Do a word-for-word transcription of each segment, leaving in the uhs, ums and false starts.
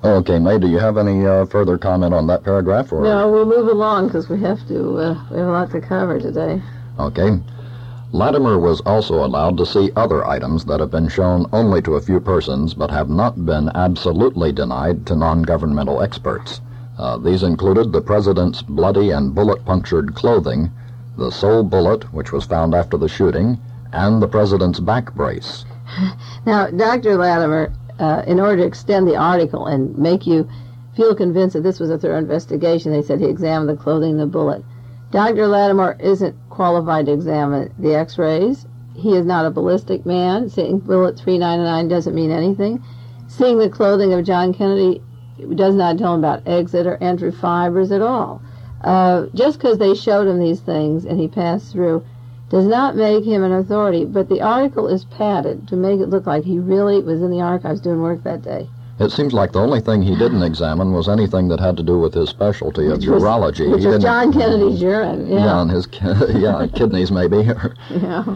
Okay, May, do you have any uh, further comment on that paragraph? Or? No, we'll move along because we have to, uh, we have a lot to cover today. Okay. Latimer was also allowed to see other items that have been shown only to a few persons but have not been absolutely denied to non-governmental experts. Uh, these included the president's bloody and bullet-punctured clothing, the sole bullet, which was found after the shooting, and the president's back brace. Now, Doctor Latimer, uh, in order to extend the article and make you feel convinced that this was a thorough investigation, they said he examined the clothing and the bullet. Doctor Latimer isn't qualified to examine the x-rays. He is not a ballistic man. Seeing bullet three ninety-nine doesn't mean anything. Seeing the clothing of John Kennedy does not tell him about exit or entry fibers at all. Uh, just because they showed him these things and he passed through does not make him an authority, but the article is padded to make it look like he really was in the archives doing work that day. It seems like the only thing he didn't examine was anything that had to do with his specialty of which was, urology. Which he was didn't, John Kennedy's urine. Yeah, yeah, and his yeah kidneys maybe. yeah.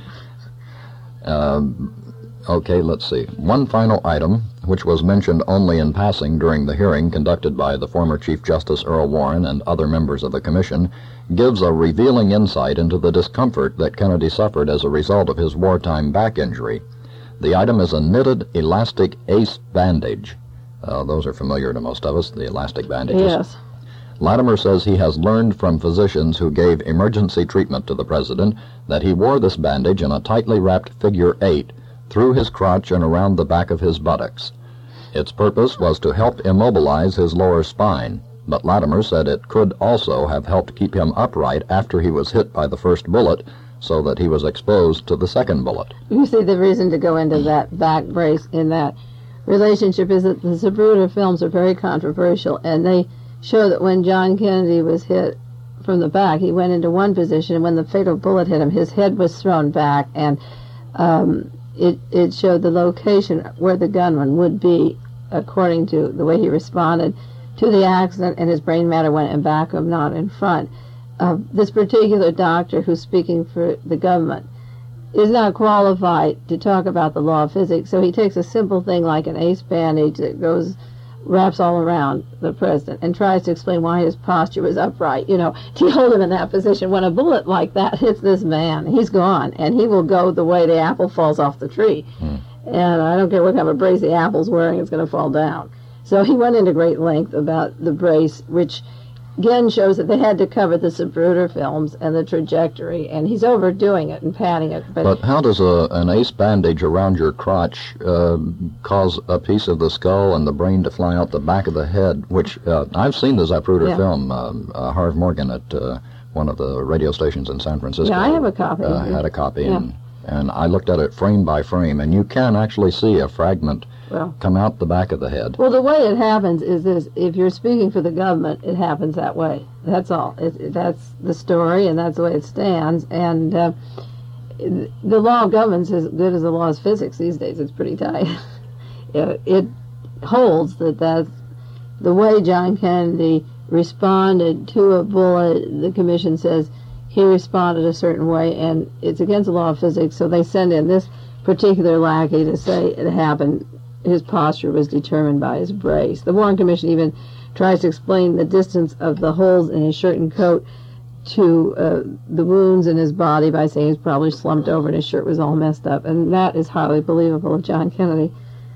Um, okay, let's see. One final item, which was mentioned only in passing during the hearing conducted by the former Chief Justice Earl Warren and other members of the commission, gives a revealing insight into the discomfort that Kennedy suffered as a result of his wartime back injury. The item is a knitted elastic ace bandage. Uh, those are familiar to most of us, the elastic bandages. Yes. Latimer says he has learned from physicians who gave emergency treatment to the president that he wore this bandage in a tightly wrapped figure eight through his crotch and around the back of his buttocks. Its purpose was to help immobilize his lower spine, but Latimer said it could also have helped keep him upright after he was hit by the first bullet, so that he was exposed to the second bullet. You see, the reason to go into that back brace in that relationship is that the Zapruder films are very controversial, and they show that when John Kennedy was hit from the back, he went into one position, and when the fatal bullet hit him, his head was thrown back, and um, it, it showed the location where the gunman would be, according to the way he responded to the accident, and his brain matter went in back of him, not in front. Uh, this particular doctor who's speaking for the government is not qualified to talk about the law of physics, so he takes a simple thing like an ace bandage that goes, wraps all around the president and tries to explain why his posture was upright, you know, to hold him in that position. When a bullet like that hits this man, he's gone, and he will go the way the apple falls off the tree. Hmm. And I don't care what kind of a brace the apple's wearing, it's going to fall down. So he went into great length about the brace, which again shows that they had to cover the Zapruder films and the trajectory, and he's overdoing it and padding it. But, but how does a, an ace bandage around your crotch uh, cause a piece of the skull and the brain to fly out the back of the head, which uh, I've seen the Zapruder yeah. film, uh, uh, Harv Morgan at uh, one of the radio stations in San Francisco. Yeah, I have a copy. Uh, had a copy, yeah. and, and I looked at it frame by frame, and you can actually see a fragment Well, come out the back of the head. Well, the way it happens is this. If you're speaking for the government, it happens that way. That's all. It, it, that's the story, and that's the way it stands. And uh, the law of government's as good as the law of physics these days. It's pretty tight. it, it holds that that's the way John Kennedy responded to a bullet. The commission says he responded a certain way, and it's against the law of physics, so they send in this particular lackey to say it happened. His posture was determined by his brace. The Warren Commission even tries to explain the distance of the holes in his shirt and coat to uh, the wounds in his body by saying he's probably slumped over and his shirt was all messed up, and that is highly believable of John Kennedy.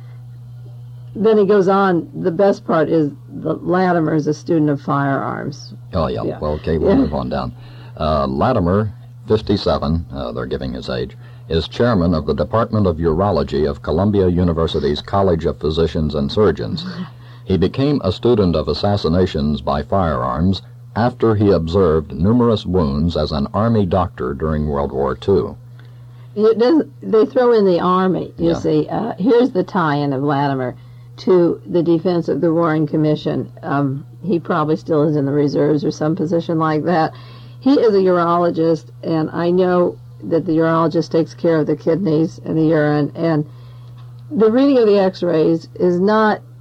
Then he goes on, the best part is that Latimer is a student of firearms. Oh, yeah. yeah. Well, okay, we'll yeah. move on down. Uh, Latimer, fifty-seven, uh, they're giving his age, is chairman of the Department of Urology of Columbia University's College of Physicians and Surgeons. He became a student of assassinations by firearms after he observed numerous wounds as an Army doctor during World War Two. It doesn't, they throw in the Army, you yeah. see. Uh, here's the tie-in of Latimer to the defense of the Warren Commission. Um, he probably still is in the reserves or some position like that. He is a urologist, and I know that the urologist takes care of the kidneys and the urine, and the reading of the x-rays is not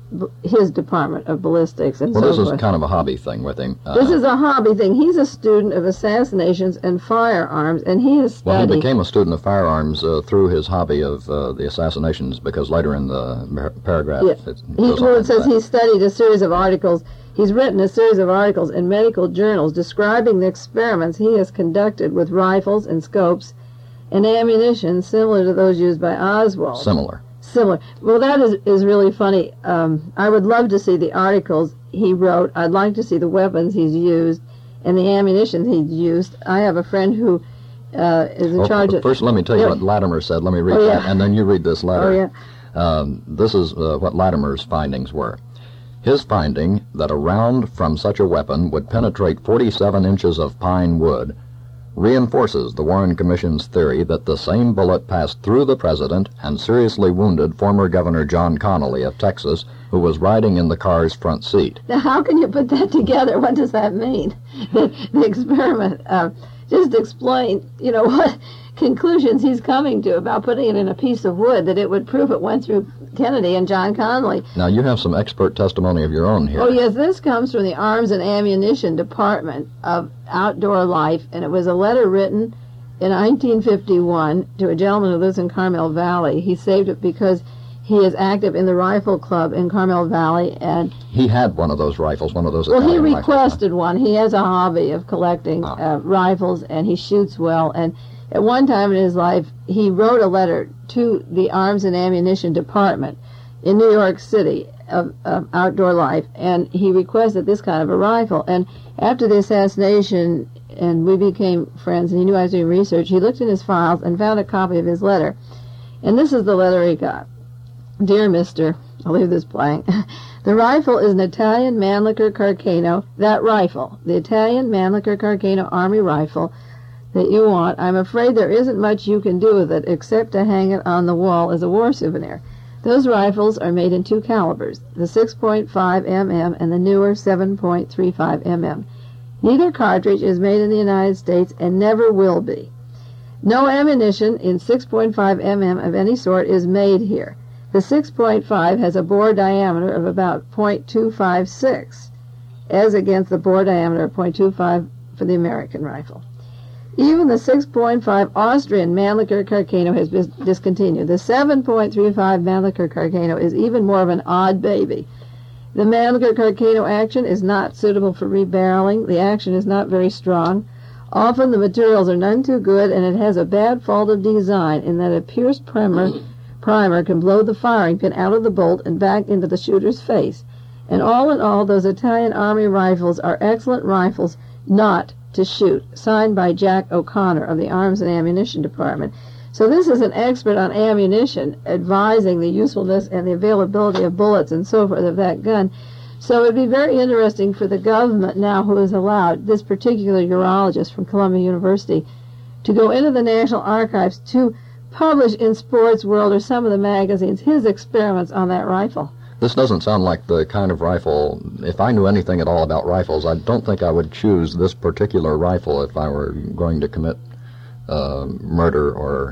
his department of ballistics and well, so this forth. is kind of a hobby thing with him. Uh, this is a hobby thing. He's a student of assassinations and firearms, and he has studied... Well, he became a student of firearms uh, through his hobby of uh, the assassinations, because later in the par- paragraph... Yeah. It, he, well, it says he studied a series of articles. He's written a series of articles in medical journals describing the experiments he has conducted with rifles and scopes and ammunition similar to those used by Oswald. Similar. Similar. Well, that is, is really funny. Um, I would love to see the articles he wrote. I'd like to see the weapons he's used and the ammunition he's used. I have a friend who uh, is in oh, charge of... First, let me tell you yeah. what Latimer said. Let me read oh, yeah. that, and then you read this letter. Oh, yeah. Um, this is uh, what Latimer's findings were. His finding that a round from such a weapon would penetrate forty-seven inches of pine wood reinforces the Warren Commission's theory that the same bullet passed through the president and seriously wounded former Governor John Connally of Texas, who was riding in the car's front seat. Now, how can you put that together? What does that mean? The, the experiment. Uh, just explain, you know, what conclusions he's coming to about putting it in a piece of wood, that it would prove it went through Kennedy and John Connally. Now, you have some expert testimony of your own here. Oh, yes, this comes from the Arms and Ammunition Department of Outdoor Life, and it was a letter written in nineteen fifty-one to a gentleman who lives in Carmel Valley. He saved it because he is active in the Rifle Club in Carmel Valley, and he had one of those rifles, one of those well, Italian he requested rifles, one. He has a hobby of collecting ah. uh, rifles, and he shoots well, and at one time in his life, he wrote a letter to the Arms and Ammunition Department in New York City of, of Outdoor Life, and he requested this kind of a rifle. And after the assassination, and we became friends, and he knew I was doing research, he looked in his files and found a copy of his letter. And this is the letter he got. Dear Mister, I'll leave this blank. The rifle is an Italian Mannlicher Carcano, that rifle, the Italian Mannlicher Carcano Army rifle that you want. I'm afraid there isn't much you can do with it except to hang it on the wall as a war souvenir. Those rifles are made in two calibers, the six point five millimeter and the newer seven point three five millimeter. Neither cartridge is made in the United States and never will be. No ammunition in six point five millimeter of any sort is made here. The six point five has a bore diameter of about zero point two five six, as against the bore diameter of zero point two five for the American rifle. Even the six point five Austrian Mannlicher Carcano has been discontinued. The seven point three five Mannlicher Carcano is even more of an odd baby. The Mannlicher Carcano action is not suitable for rebarreling. The action is not very strong. Often the materials are none too good, and it has a bad fault of design in that a pierced primer, primer can blow the firing pin out of the bolt and back into the shooter's face. And all in all, those Italian Army rifles are excellent rifles not to shoot, signed by Jack O'Connor of the Arms and Ammunition Department. So this is an expert on ammunition advising the usefulness and the availability of bullets and so forth of that gun. So it would be very interesting for the government now, who has allowed this particular urologist from Columbia University to go into the National Archives to publish in Sports World or some of the magazines his experiments on that rifle. This doesn't sound like the kind of rifle, if I knew anything at all about rifles, I don't think I would choose this particular rifle if I were going to commit uh, murder, or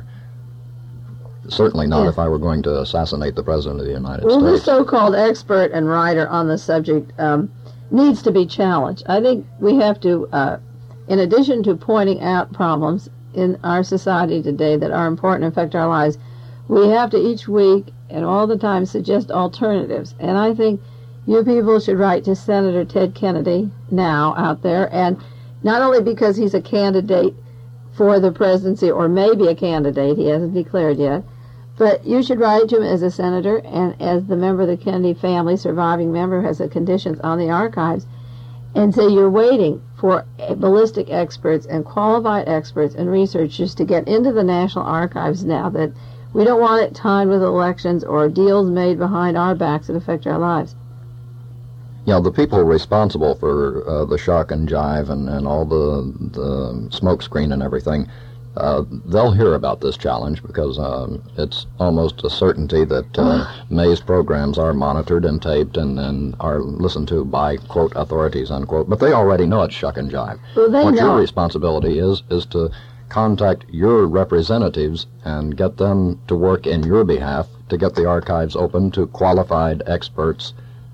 certainly not yeah. if I were going to assassinate the President of the United well, States. Well, this so-called expert and writer on the subject um, needs to be challenged. I think we have to, uh, in addition to pointing out problems in our society today that are important and affect our lives, we have to each week and all the time suggest alternatives. And I think you people should write to Senator Ted Kennedy now out there, and not only because he's a candidate for the presidency, or maybe a candidate, he hasn't declared yet, but you should write to him as a senator and as the member of the Kennedy family, surviving member, has the conditions on the archives, and say you're waiting for ballistic experts and qualified experts and researchers to get into the National Archives now, that we don't want it tied with elections or deals made behind our backs that affect our lives. Yeah, the people responsible for uh, the shock and jive and, and all the, the smoke screen and everything, uh, they'll hear about this challenge, because um, it's almost a certainty that uh, May's programs are monitored and taped and, and are listened to by, quote, authorities, unquote. But they already know it's shuck and jive. Well, they what know. your responsibility is, is to contact your representatives and get them to work in your behalf to get the archives open to qualified experts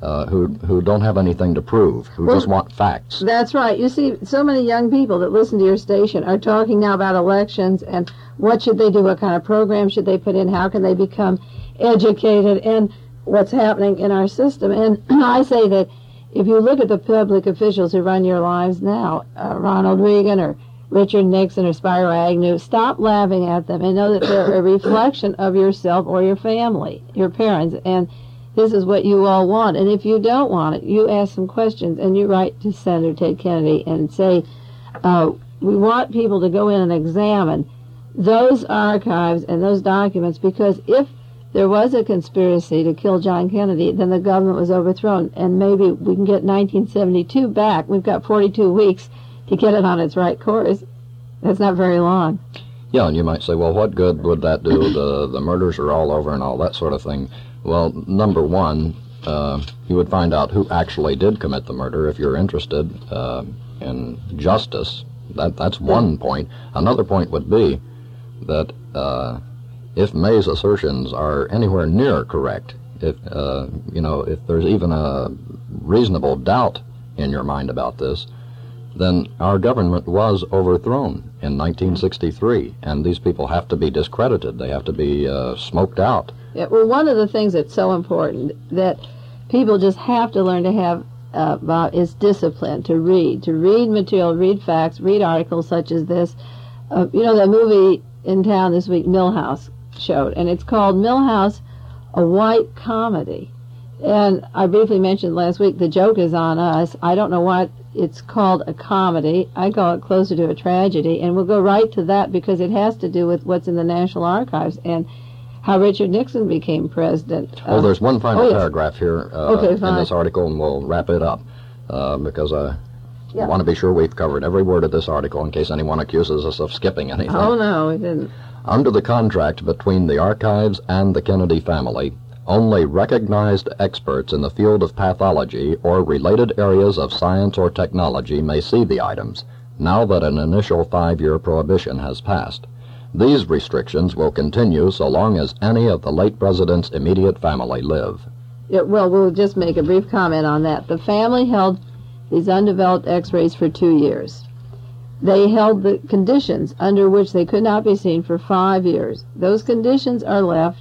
uh, who who don't have anything to prove, who Well, just want facts. That's right. You see, so many young people that listen to your station are talking now about elections and what should they do, what kind of program should they put in, how can they become educated, and what's happening in our system. And I say that if you look at the public officials who run your lives now, uh, Ronald Reagan or Richard Nixon or Spiro Agnew, stop laughing at them and know that they're a reflection of yourself or your family, your parents, and this is what you all want. And if you don't want it, you ask some questions and you write to Senator Ted Kennedy and say, uh, we want people to go in and examine those archives and those documents, because if there was a conspiracy to kill John Kennedy, then the government was overthrown, and maybe we can get nineteen seventy-two back. We've got forty-two weeks to get it on its right course. That's not very long. Yeah, and you might say, well, what good would that do? The the murders are all over and all that sort of thing. Well, number one, uh, you would find out who actually did commit the murder if you're interested uh, in justice. That That's one point. Another point would be that uh, if May's assertions are anywhere near correct, if uh, you know, if there's even a reasonable doubt in your mind about this, then our government was overthrown in nineteen sixty-three, and these people have to be discredited. They have to be uh, smoked out. Yeah, well, one of the things that's so important that people just have to learn to have uh, about is discipline, to read, to read material, read facts, read articles such as this. Uh, you know, the movie in town this week, Millhouse, showed, and it's called Millhouse, a White Comedy. And I briefly mentioned last week, the joke is on us. I don't know why it's called a comedy. I call it closer to a tragedy, and we'll go right to that because it has to do with what's in the National Archives and how Richard Nixon became president. Well, uh, there's one final oh, yes. paragraph here uh, Okay, in fine. this article, and we'll wrap it up uh, because I Yeah. want to be sure we've covered every word of this article in case anyone accuses us of skipping anything. Oh, no, we didn't. Under the contract between the archives and the Kennedy family, only recognized experts in the field of pathology or related areas of science or technology may see the items, now that an initial five-year prohibition has passed. These restrictions will continue so long as any of the late president's immediate family live. Yeah, well, we'll just make a brief comment on that. The family held these undeveloped x-rays for two years. They held the conditions under which they could not be seen for five years. Those conditions are left.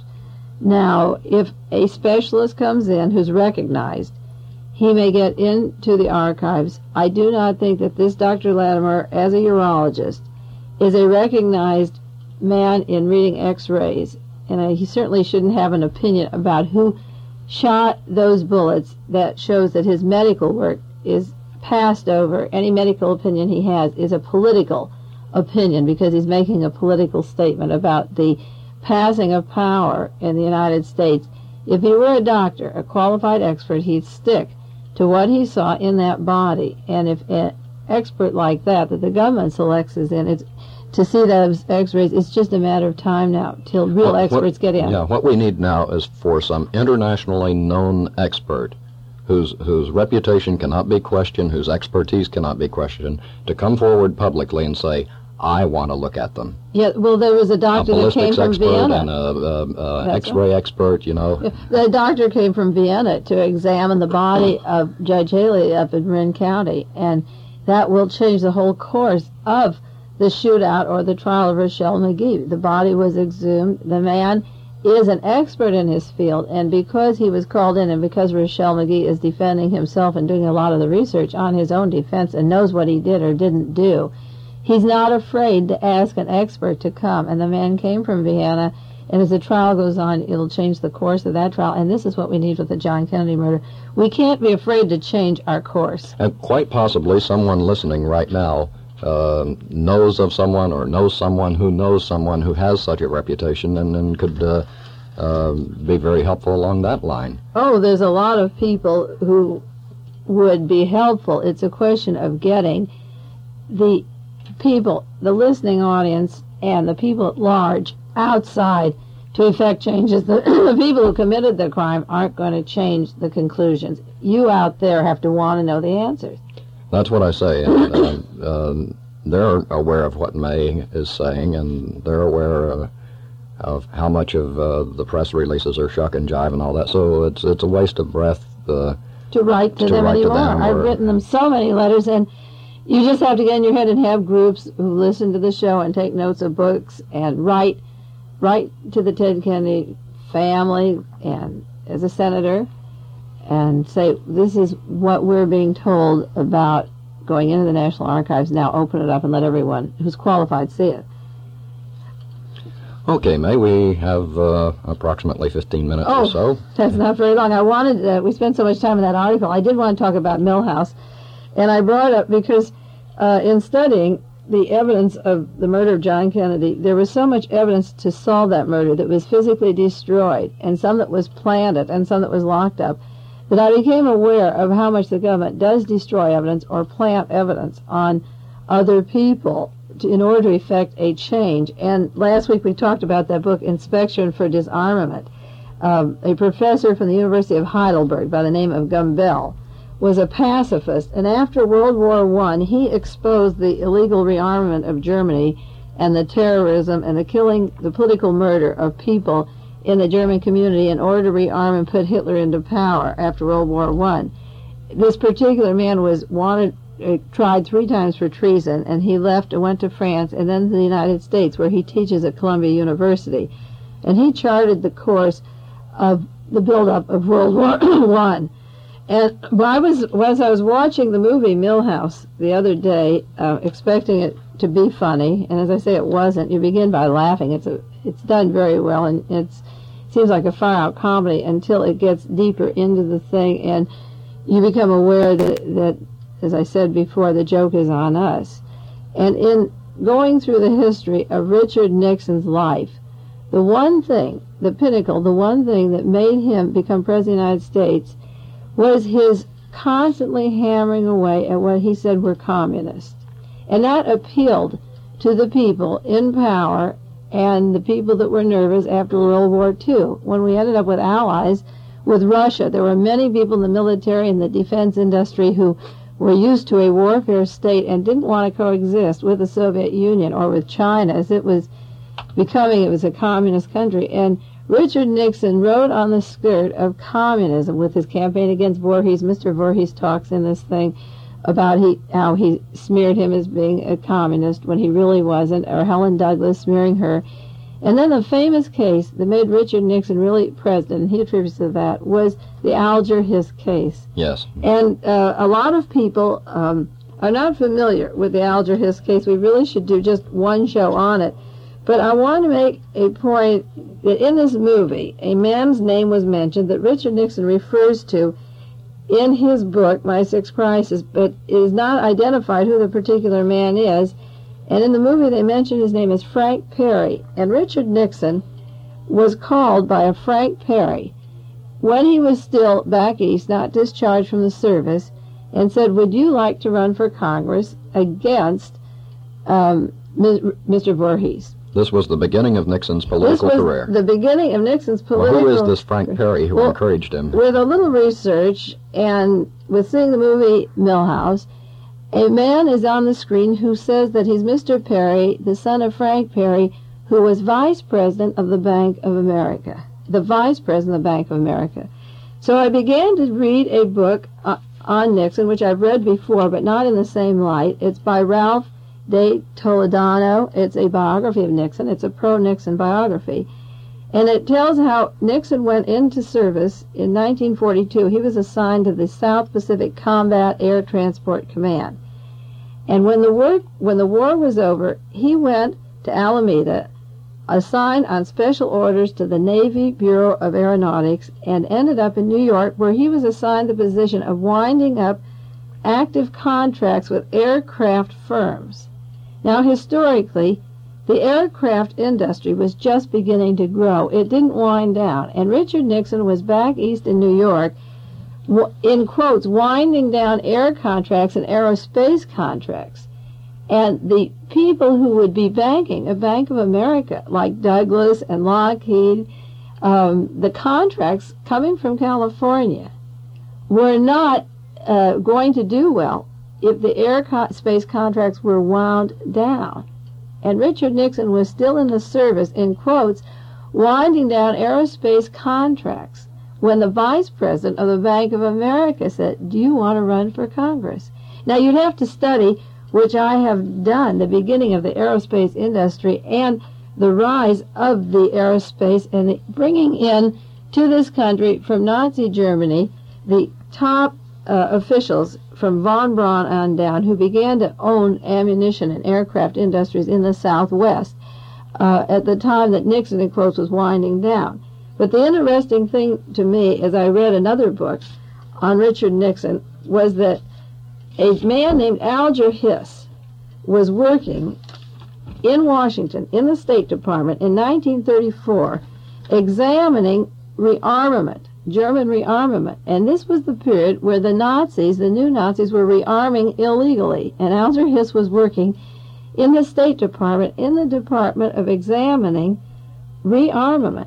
Now, if a specialist comes in who's recognized, he may get into the archives. I do not think that this Doctor Latimer, as a urologist, is a recognized man in reading x-rays, and uh, he certainly shouldn't have an opinion about who shot those bullets. That shows that his medical work is passed over. Any medical opinion he has is a political opinion because he's making a political statement about the passing of power in the United States. If he were a doctor, a qualified expert, he'd stick to what he saw in that body. And if an expert like that, that the government selects is in, it's to see those x-rays, it's just a matter of time now till real What- what- experts get in. Yeah, what we need now is for some internationally known expert whose whose reputation cannot be questioned, whose expertise cannot be questioned, to come forward publicly and say, I want to look at them. Yeah, well, there was a A doctor that came ballistics from expert Vienna. and a, a, a That's X-ray expert, you know. The doctor came from Vienna to examine the body of Judge Haley up in Marin County, and that will change the whole course of the shootout or the trial of Rochelle McGee. The body was exhumed. The man is an expert in his field, and because he was called in and because Rochelle McGee is defending himself and doing a lot of the research on his own defense and knows what he did or didn't do, he's not afraid to ask an expert to come, and the man came from Vienna, and as the trial goes on, it'll change the course of that trial, and this is what we need with the John Kennedy murder. We can't be afraid to change our course. And quite possibly someone listening right now uh, knows of someone or knows someone who knows someone who has such a reputation and, and could uh, uh, be very helpful along that line. Oh, there's a lot of people who would be helpful. It's a question of getting the people, the listening audience, and the people at large outside to effect changes. The, the people who committed the crime aren't going to change the conclusions. You out there have to want to know the answers. That's what I say. And, uh, uh, they're aware of what May is saying, and they're aware uh, of how much of uh, the press releases are shuck and jive and all that. So it's it's a waste of breath uh, to write to, to them write anymore. to them I've or, written them so many letters, and you just have to get in your head and have groups who listen to the show and take notes of books and write, write to the Ted Kennedy family and as a senator and say, this is what we're being told about going into the National Archives. Now open it up and let everyone who's qualified see it. Okay, May, we have uh, approximately fifteen minutes oh, or so. That's not very long. I wanted, uh, we spent so much time in that article, I did want to talk about Milhouse, and I brought it up because uh, in studying the evidence of the murder of John Kennedy, there was so much evidence to solve that murder that was physically destroyed, and some that was planted, and some that was locked up, that I became aware of how much the government does destroy evidence or plant evidence on other people to, in order to effect a change. And last week we talked about that book, Inspection for Disarmament. Um, a professor from the University of Heidelberg by the name of Gumbel was a pacifist, and after World War One, he exposed the illegal rearmament of Germany and the terrorism and the killing, the political murder of people in the German community in order to rearm and put Hitler into power after World War One. This particular man was wanted, uh, tried three times for treason, and he left and went to France and then to the United States, where he teaches at Columbia University. And he charted the course of the buildup of World War One. And I was, as I was watching the movie Milhouse the other day, uh, expecting it to be funny, and as I say, it wasn't. You begin by laughing. It's a, it's done very well, and it's, it seems like a far-out comedy until it gets deeper into the thing, and you become aware that, that, as I said before, the joke is on us. And in going through the history of Richard Nixon's life, the one thing, the pinnacle, the one thing that made him become President of the United States was his constantly hammering away at what he said were communists. And that appealed to the people in power and the people that were nervous after World War Two, when we ended up with allies with Russia. There were many people in the military and the defense industry who were used to a warfare state and didn't want to coexist with the Soviet Union or with China, as it was becoming, it was a communist country. And Richard Nixon rode on the skirt of communism with his campaign against Voorhees. Mister Voorhees talks in this thing about he, how he smeared him as being a communist when he really wasn't, or Helen Douglas smearing her. And then the famous case that made Richard Nixon really president, and he attributes to that, was the Alger Hiss case. Yes. And uh, a lot of people um, are not familiar with the Alger Hiss case. We really should do just one show on it. But I want to make a point that in this movie, a man's name was mentioned that Richard Nixon refers to in his book, My Sixth Crisis, but it is not identified who the particular man is. And in the movie, they mention his name is Frank Perry. And Richard Nixon was called by a Frank Perry when he was still back east, not discharged from the service, and said, would you like to run for Congress against um, Mister Voorhees? This was the beginning of Nixon's political this was career. the beginning of Nixon's political career. Well, who is this Frank Perry who well, encouraged him? With a little research and with seeing the movie Milhouse, a man is on the screen who says that he's Mister Perry, the son of Frank Perry, who was vice president of the Bank of America. The vice president of the Bank of America. So I began to read a book uh, on Nixon, which I've read before, but not in the same light. It's by Ralph de Toledano. It's a biography of Nixon. It's a pro-Nixon biography. And it tells how Nixon went into service in nineteen forty-two. He was assigned to the South Pacific Combat Air Transport Command. And when the war, when the war was over, he went to Alameda, assigned on special orders to the Navy Bureau of Aeronautics, and ended up in New York, where he was assigned the position of winding up active contracts with aircraft firms. Now, historically, the aircraft industry was just beginning to grow. It didn't wind down. And Richard Nixon was back east in New York, in quotes, winding down air contracts and aerospace contracts. And the people who would be banking a Bank of America, like Douglas and Lockheed, um, the contracts coming from California were not uh, going to do well if the aerospace contracts were wound down. And Richard Nixon was still in the service, in quotes, winding down aerospace contracts when the vice president of the Bank of America said, do you want to run for Congress? Now, you'd have to study, which I have done, the beginning of the aerospace industry and the rise of the aerospace and the bringing in to this country from Nazi Germany the top uh, officials from von Braun on down who began to own ammunition and aircraft industries in the Southwest uh, at the time that Nixon, in quotes, was winding down. But the interesting thing to me, as I read another book on Richard Nixon, was that a man named Alger Hiss was working in Washington, in the State Department, in nineteen thirty-four, examining rearmament, German rearmament. And this was the period where the Nazis, the new Nazis, were rearming illegally. And Alger Hiss was working in the State Department, in the Department of Examining Rearmament.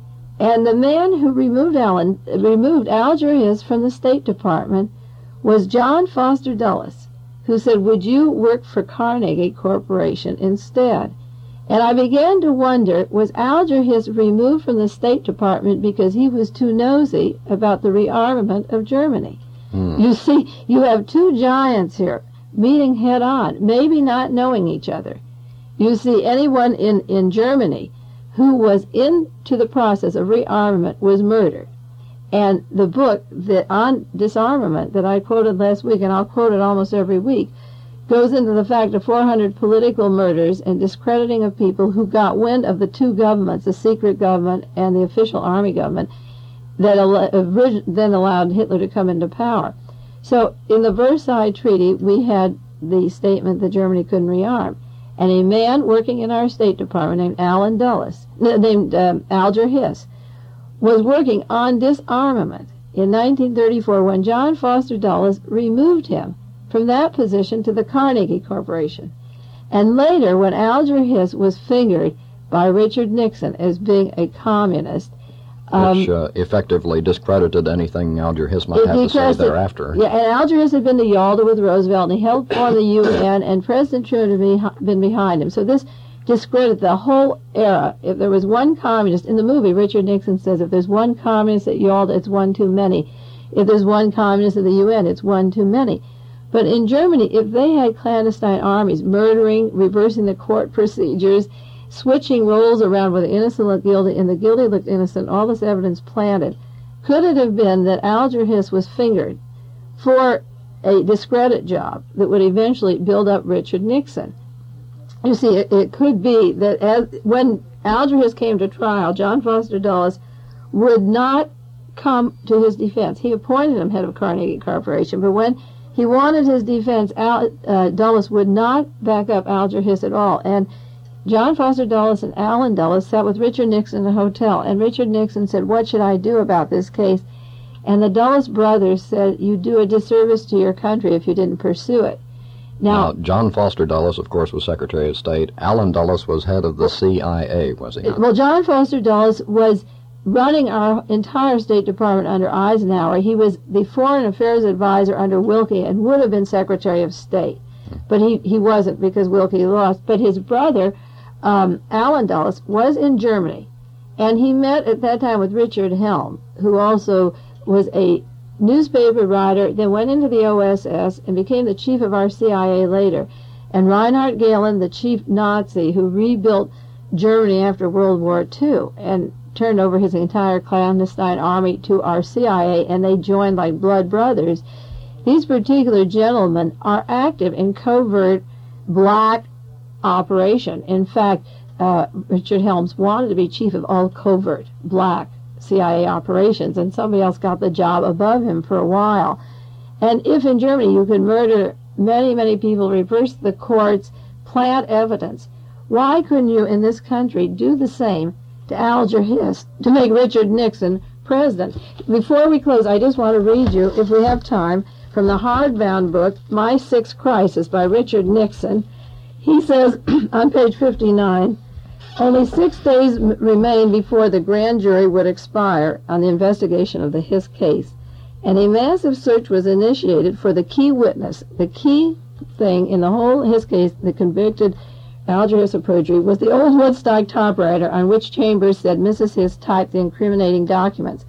And the man who removed, Alan, removed Alger Hiss from the State Department was John Foster Dulles, who said, would you work for Carnegie Corporation instead? And I began to wonder, was Alger Hiss removed from the State Department because he was too nosy about the rearmament of Germany? Hmm. You see, you have two giants here meeting head on, maybe not knowing each other. You see, anyone in, in Germany who was into the process of rearmament was murdered. And the book that on disarmament that I quoted last week, and I'll quote it almost every week, goes into the fact of four hundred political murders and discrediting of people who got wind of the two governments, the secret government and the official army government, that al- then allowed Hitler to come into power. So in the Versailles Treaty, we had the statement that Germany couldn't rearm. And a man working in our State Department named Alan Dulles, named um, Alger Hiss, was working on disarmament in nineteen thirty-four when John Foster Dulles removed him from that position to the Carnegie Corporation. And later, when Alger Hiss was fingered by Richard Nixon as being a communist, um, which uh, effectively discredited anything Alger Hiss might have to say thereafter. Yeah, and Alger Hiss had been to Yalta with Roosevelt, and he helped form the U N, and President Truman had been behind him. So this discredit the whole era. If there was one communist, in the movie, Richard Nixon says, if there's one communist at Yalta, it's one too many. If there's one communist at the U N, it's one too many. But in Germany, if they had clandestine armies murdering, reversing the court procedures, switching roles around where the innocent looked guilty and the guilty looked innocent, all this evidence planted, could it have been that Alger Hiss was fingered for a discredit job that would eventually build up Richard Nixon? You see, it, it could be that as, when Alger Hiss came to trial, John Foster Dulles would not come to his defense. He appointed him head of Carnegie Corporation, but when he wanted his defense, Al, uh, Dulles would not back up Alger Hiss at all. And John Foster Dulles and Alan Dulles sat with Richard Nixon in a hotel, and Richard Nixon said, what should I do about this case? And the Dulles brothers said, you do a disservice to your country if you didn't pursue it. Now, now, John Foster Dulles, of course, was Secretary of State. Alan Dulles was head of the C I A, was he not? Well, John Foster Dulles was running our entire State Department under Eisenhower. He was the Foreign Affairs Advisor under Wilkie and would have been Secretary of State. But he, he wasn't because Wilkie lost. But his brother, um, Alan Dulles, was in Germany. And he met at that time with Richard Helm, who also was a newspaper writer, then went into the O S S and became the chief of our C I A later. And Reinhard Gehlen, the chief Nazi who rebuilt Germany after World War Two and turned over his entire clandestine army to our C I A, and they joined like blood brothers. These particular gentlemen are active in covert black operation. In fact, uh, Richard Helms wanted to be chief of all covert black C I A operations, and somebody else got the job above him for a while. And if in Germany you could murder many, many people, reverse the courts, plant evidence, why couldn't you in this country do the same to Alger Hiss to make Richard Nixon president? Before we close, I just want to read you, if we have time, from the hardbound book, My Sixth Crisis by Richard Nixon. He says on page fifty-nine, only six days m- remained before the grand jury would expire on the investigation of the Hiss case, and a massive search was initiated for the key witness. The key thing in the whole Hiss case that convicted Alger Hiss of perjury was the old Woodstock typewriter on which Chambers said Missus Hiss typed the incriminating documents.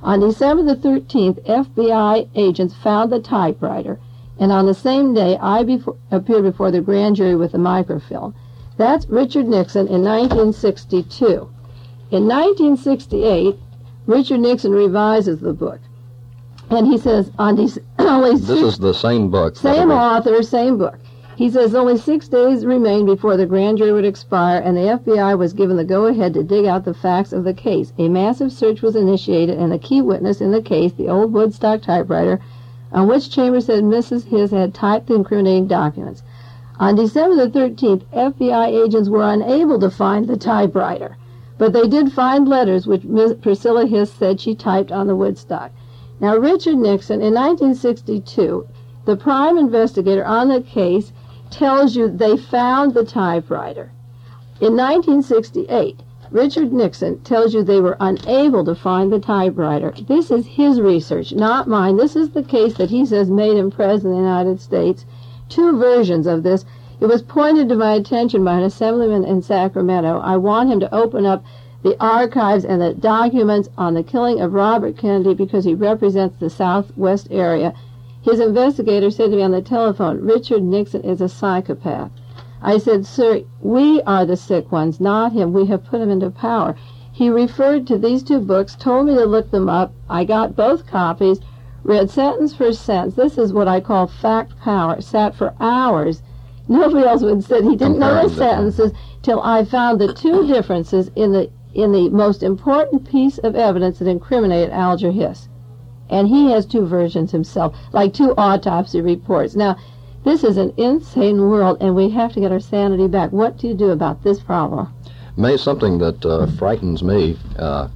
On December the thirteenth, F B I agents found the typewriter, and on the same day, I before, appeared before the grand jury with the microfilm. That's Richard Nixon in nineteen sixty-two. In nineteen sixty-eight, Richard Nixon revises the book, and he says, on these only This six, is the same book. same author, same book. He says only six days remained before the grand jury would expire, and the F B I was given the go-ahead to dig out the facts of the case. A massive search was initiated, and the key witness in the case, the old Woodstock typewriter, on which Chambers said Missus Hiss had typed the incriminating documents. On December the thirteenth, F B I agents were unable to find the typewriter, but they did find letters which Miss Priscilla Hiss said she typed on the Woodstock. Now, Richard Nixon, in nineteen sixty-two, the prime investigator on the case tells you they found the typewriter. In nineteen sixty-eight, Richard Nixon tells you they were unable to find the typewriter. This is his research, not mine. This is the case that he says made him president of the United States. Two versions of this. It was pointed to my attention by an assemblyman in Sacramento. I want him to open up the archives and the documents on the killing of Robert Kennedy because he represents the Southwest area. His investigator said to me on the telephone, Richard Nixon is a psychopath. I said, sir, we are the sick ones, not him. We have put him into power. He referred to these two books, told me to look them up. I got both copies, read sentence for sentence. This is what I call fact power. Sat for hours. Nobody else would say he didn't know the sentences till I found the two differences in the in the most important piece of evidence that incriminated Alger Hiss. And he has two versions himself, like two autopsy reports. Now, this is an insane world, and we have to get our sanity back. What do you do about this problem? May, something that uh, frightens me, uh,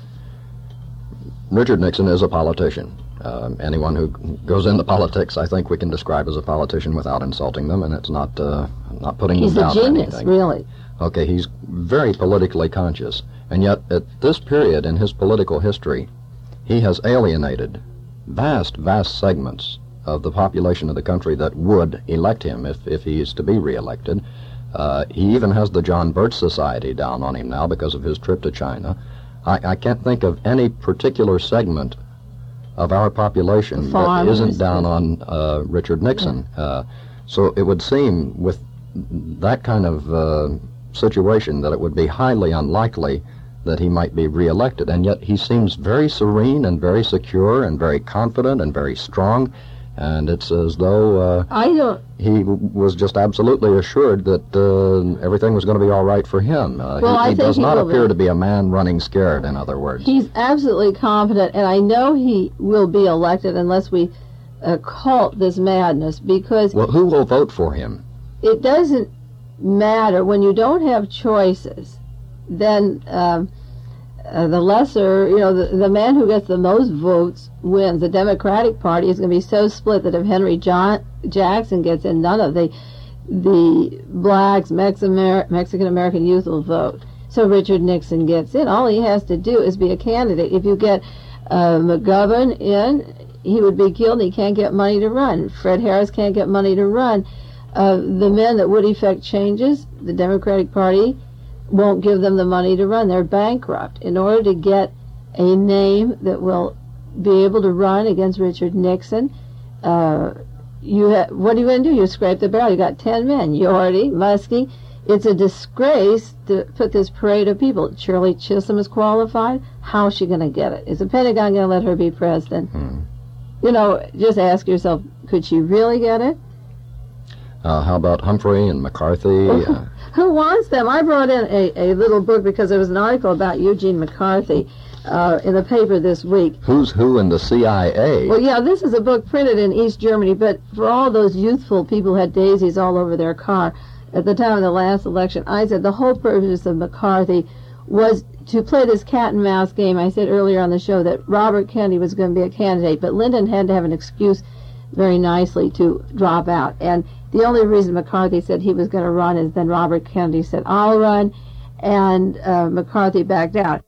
Richard Nixon is a politician. Uh, anyone who goes into politics, I think we can describe as a politician without insulting them, and it's not uh, not putting He's them down a genius, or anything. really. Okay, he's very politically conscious, and yet at this period in his political history, he has alienated vast, vast segments of the population of the country that would elect him if, if he is to be reelected. Uh, he even has the John Birch Society down on him now because of his trip to China. I, I can't think of any particular segment of our population that isn't down on uh, Richard Nixon. Yeah. Uh, so it would seem with that kind of uh, situation that it would be highly unlikely that he might be reelected, and yet he seems very serene and very secure and very confident and very strong, and it's as though uh, I don't. he w- was just absolutely assured that uh, everything was going to be all right for him. Uh, well, he I he think does he not will appear be. to be a man running scared, in other words. He's absolutely confident, and I know he will be elected unless we uh, halt this madness, because Well, who will vote for him? it doesn't matter. When you don't have choices, then um, uh, the lesser, you know, the, the man who gets the most votes wins. The Democratic Party is going to be so split that if Henry John Jackson gets in, none of the the blacks, Mex- Mexican-American youth will vote. So Richard Nixon gets in. All he has to do is be a candidate. If you get uh, McGovern in, he would be killed, and he can't get money to run. Fred Harris can't get money to run. Uh, the men that would effect changes, the Democratic Party won't give them the money to run. They're bankrupt. In order to get a name that will be able to run against Richard Nixon, uh, you ha- what are you going to do? You scrape the barrel. You got ten men. Yorty, Muskie. It's a disgrace to put this parade of people. Shirley Chisholm is qualified. How's she going to get it? Is the Pentagon going to let her be president? Hmm. You know, just ask yourself, could she really get it? Uh, how about Humphrey and McCarthy? Uh, Who wants them? I brought in a, a little book because there was an article about Eugene McCarthy uh, in the paper this week. who's who in the C I A? Well, yeah, this is a book printed in East Germany, but for all those youthful people who had daisies all over their car at the time of the last election, I said the whole purpose of McCarthy was to play this cat and mouse game. I said earlier on the show that Robert Kennedy was going to be a candidate, but Lyndon had to have an excuse very nicely to drop out. And the only reason McCarthy said he was going to run is then Robert Kennedy said, I'll run, and uh, McCarthy backed out.